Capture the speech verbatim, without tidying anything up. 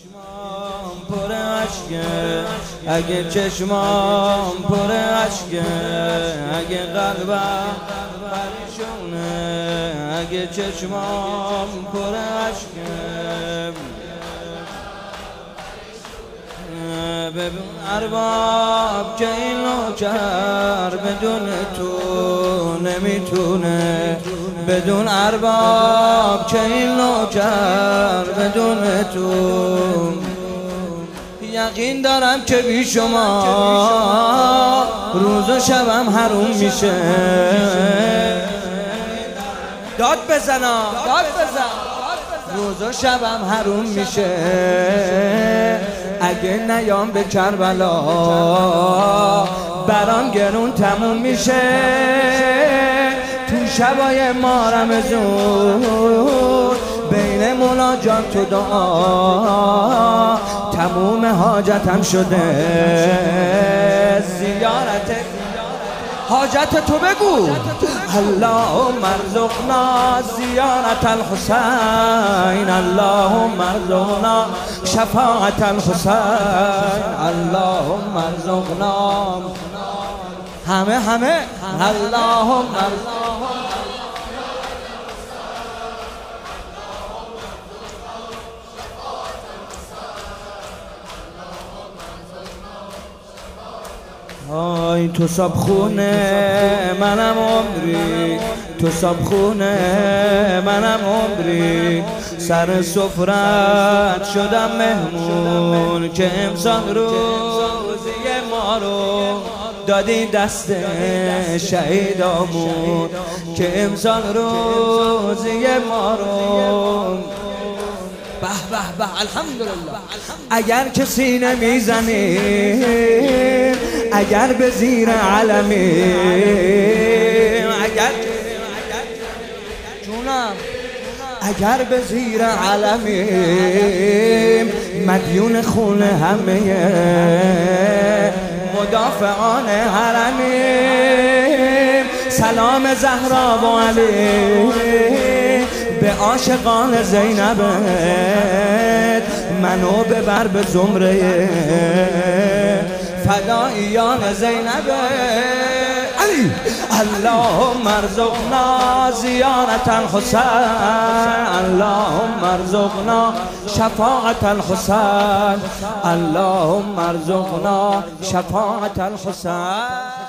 چشمام پر عشقه، اگه چشمام پر عشقه، اگه قلبم پریشونه، اگه چشمام پر عشقه. ببین ارباب که این نوکر بدون تو نمیتونه، بدون ارباب که این نوکر بدون تو. یقین دارم که بی شما روز و شبم حروم میشه. داد بزنا داد بزن روز و شبم حروم میشه. اگه نیام به کربلا برام گرون تموم میشه. تو شبای ما رمضون بین مناجات و دعا تموم حاجتم شده. زیارت حاجت تو بگو. اللهم ارزقنا زیارت الحسین، اللهم ارزقنا شفاعت الحسین، اللهم ارزقنا همه همه اللهم آی تو صابخونه منم عمری، تو صابخونه منم عمری. سر سفرت شدم مهمون که امسال روزی ما رو دادی دست شهیدامون، که امسال روزی ما رو. به به به الحمدلله. اگر کسی نمیزنی، اگر به زیر علمی، اگر جونم اگر به زیر علمی مدیون خون همه مدافعان حرمی. سلام زهرا و علی به عاشقان زینبت، منو ببر به زمره فداییان زینبت. علی اللهم ارزقنا زیارت الحسین، اللهم ارزقنا شفاعت الحسین، اللهم ارزقنا شفاعت الحسین.